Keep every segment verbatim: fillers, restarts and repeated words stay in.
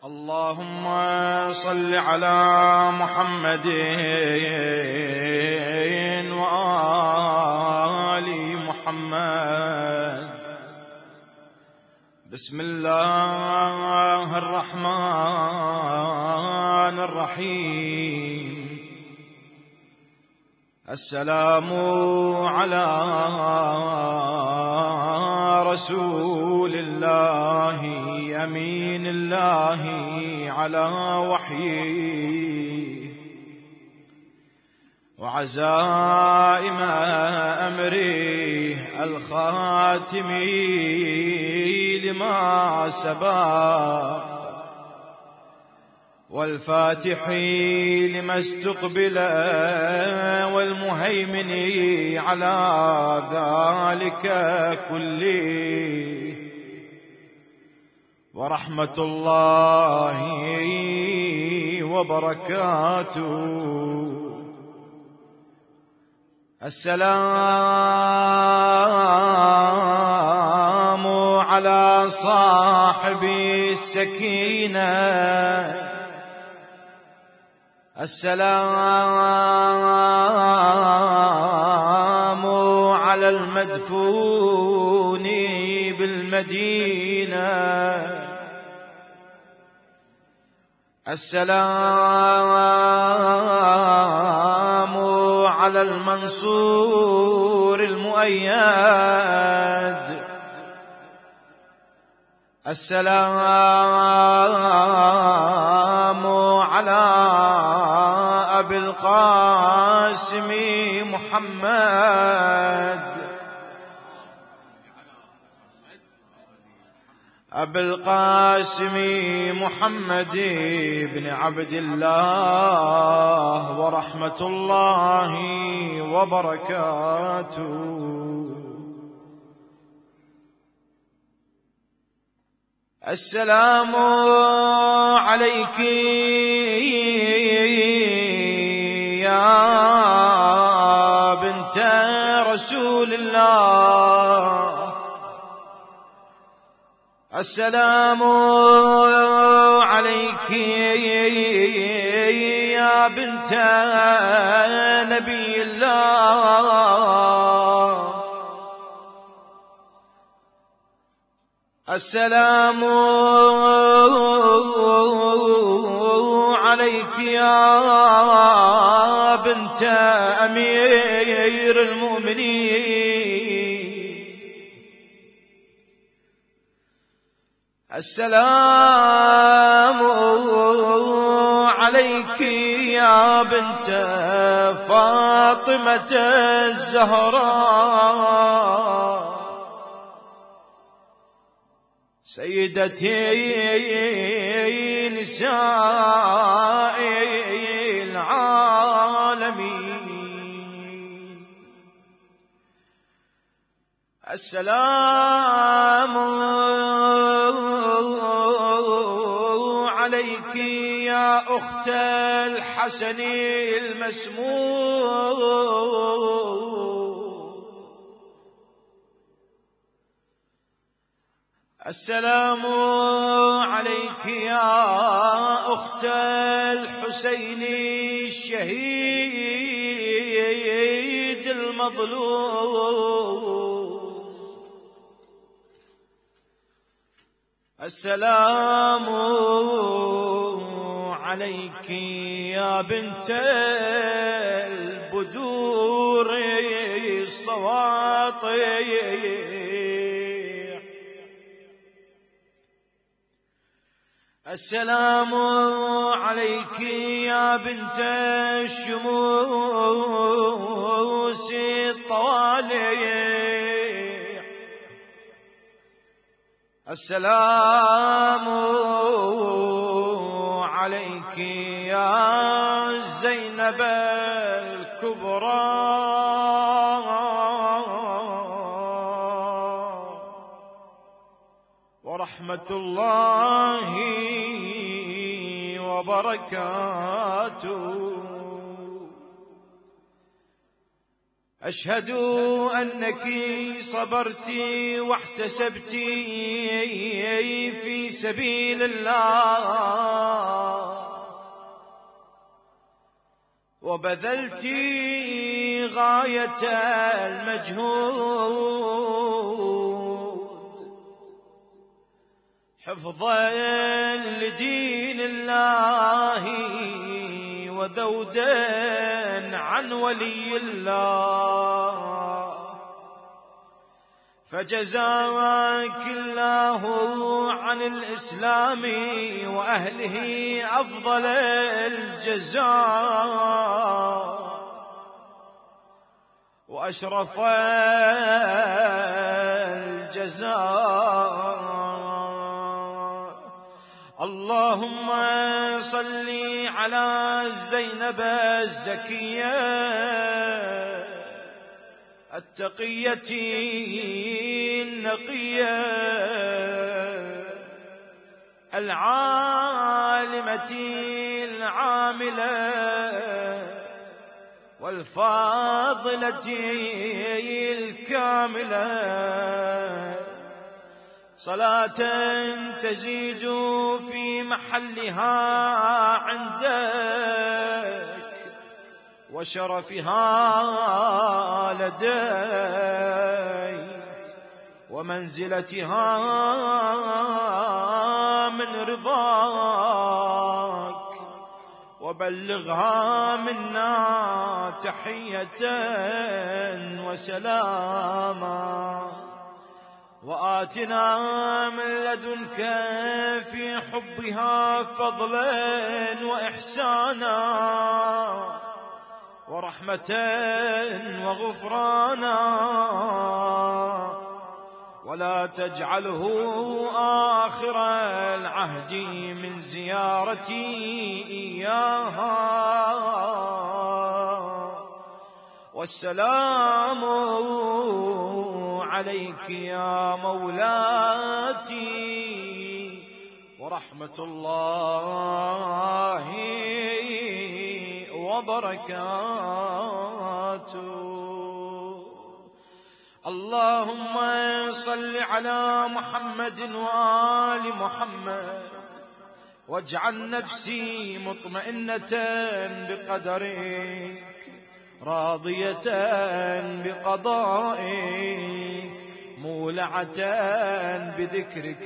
اللهم صل على محمد وآل محمد. بسم الله الرحمن الرحيم. السلام على رسول الله أمين الله على وحيه وعزائم أمره الخاتم لما سبق والفاتح لما استقبل والمهيمن على ذلك كله. ورحمة الله وبركاته. السلام على صاحب السكينة. السلام على المدفون بالمدينة. السلام على المنصور المؤيد. السلام على أبي القاسم محمد أبي القاسم محمد بن عبد الله ورحمة الله وبركاته. السلام عليك يا بنت رسول الله. السلام عليك يا بنت نبي الله. السلام عليك يا بنت أمير المؤمنين. السلام عليك يا بنت فاطمة الزهراء سيدتي نساء العالمين. السلام عليك يا أخت الحسن المسموم. السلام عليك يا أخت الحسين الشهيد المظلوم. السلام عليك يا بنت البدور الصواطي. السلام عليك يا بنت الشموس الطوالع. السلام عليك يا زينب الكبرى. ورحمة الله وبركاته. أشهد أنك صبرت واحتسبت في سبيل الله، وبذلت غاية المجهود حفظا لدين الله وذودا عن ولي الله. فجزاك الله عن الإسلام وأهله أفضل الجزاء وأشرف الجزاء. اللهم صل على زينب الزكية التقية النقية العالمة العاملة والفاضلة الكاملة، صلاة تزيد في محلها عندك وشرفها لديك ومنزلتها من رضاك، وبلغها منا تحية وسلاما، وآتنا من لدنك في حبها فضلا وإحسانا ورحمة وغفرانا، ولا تجعله آخر العهد من زيارتي إياها. والسلام عليك يا مولاتي ورحمة الله وبركاته. اللهم صل على محمد وآل محمد، واجعل نفسي مطمئنة بقدرك راضية بقضائك مولعة بذكرك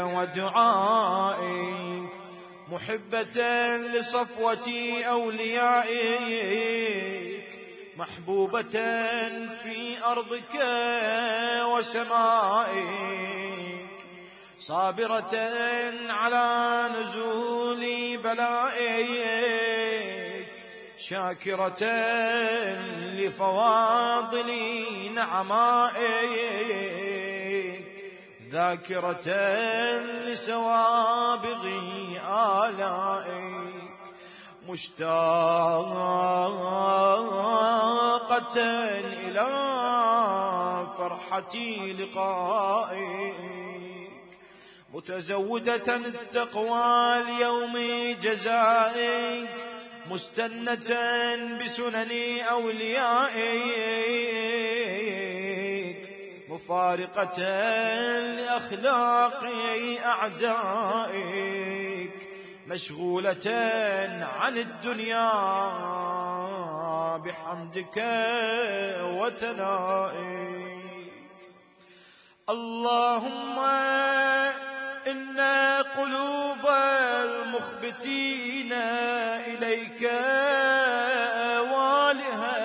ودعائك، محبة لصفوة أوليائك، محبوبة في أرضك وسمائك، صابرة على نزول بلائك، شاكرة لفواضل نعمائك، ذاكرة لسوابغ آلائك، مشتاقة إلى فرحة لقائك، متزودة التقوى ليوم جزائك، مستنة بسنن أوليائك، مفارقة لأخلاق أعدائك، مشغولة عن الدنيا بحمدك وثنائك. اللهم إن قلوب المخبتين إليك والها،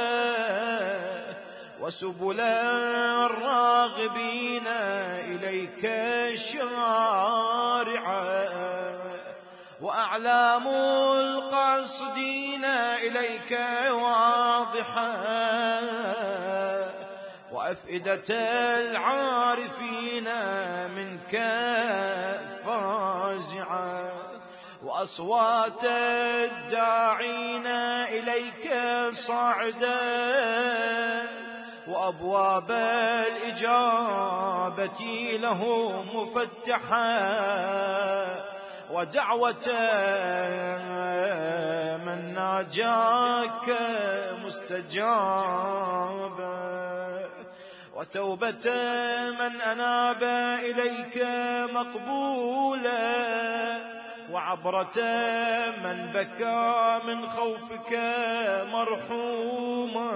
وسبل الراغبين إليك شارعا، وأعلام القاصدين إليك واضحا، وأفئدة العارفين منك فازعا، وأصوات الداعين إليك صاعدا، وأبواب الإجابة له مفتحا، ودعوة من ناجاك مستجابة، وتوبة من أناب إليك مقبولة، وعبرة من بكى من خوفك مرحوما،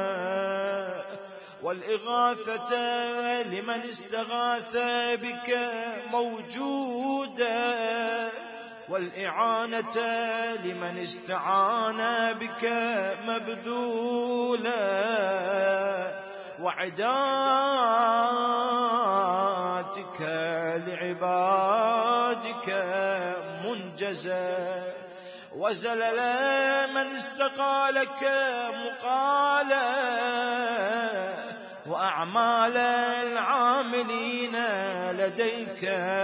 والإغاثة لمن استغاث بك موجودا، والإعانة لمن استعان بك مبذولا، وعداتك لعبادك منجزة، وزلل من استقالك مقالا، وأعمال العاملين لديك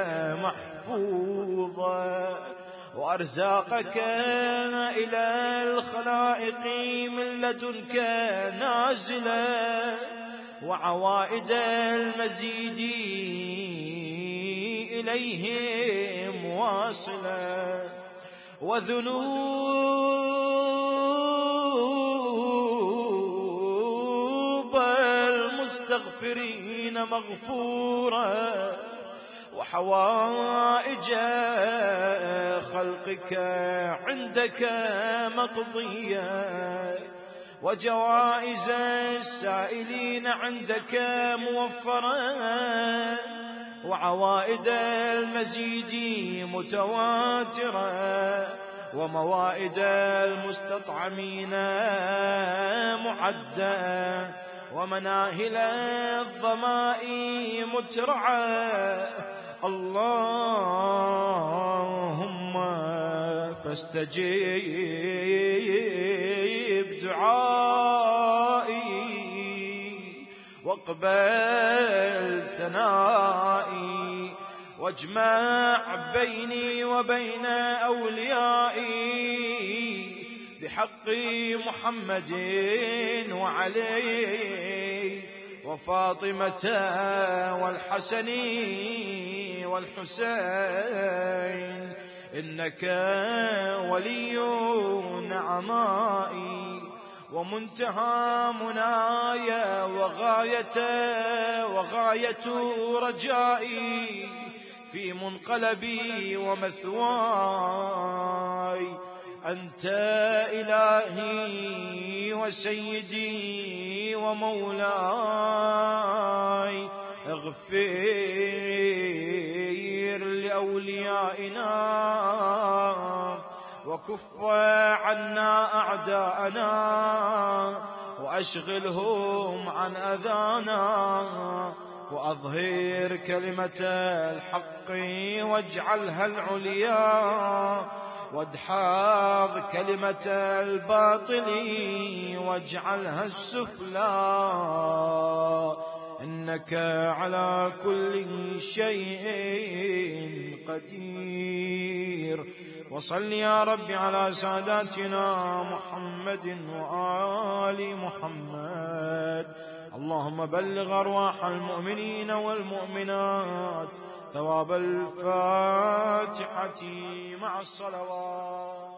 محفوظة، وأرزاقك إلى الخلائق من لدنك نازلة، وعوائد المزيد إليهم واصلة، وذنوب المستغفرين مغفورة، وحوائج خلقك عندك مقضية، وجوائز السائلين عندك موفرة، وعوائد المزيد متواترة، وموائد المستطعمين معدة، ومناهل الظماء مترعة. اللهم فاستجيب دعائي، واقبل ثنائي، واجمع بيني وبين أوليائي بحق محمد وعلي وفاطمة والحسن والحسين، إنك ولي نعمائي ومنتهى منايا وغاية وغاية رجائي في منقلبي ومثواي. أنت إلهي وسيدي ومولاي، اغفر لأوليائنا وكف عنا أعداءنا، وأشغلهم عن أذانا، وأظهر كلمة الحق واجعلها العليا، وادحاض كلمة الباطل واجعلها السفلى، إنك على كل شيء قدير. وصل يا رب على ساداتنا محمد وآل محمد. اللهم بلغ أرواح المؤمنين والمؤمنات ثواب الفاتحة مع الصلوات.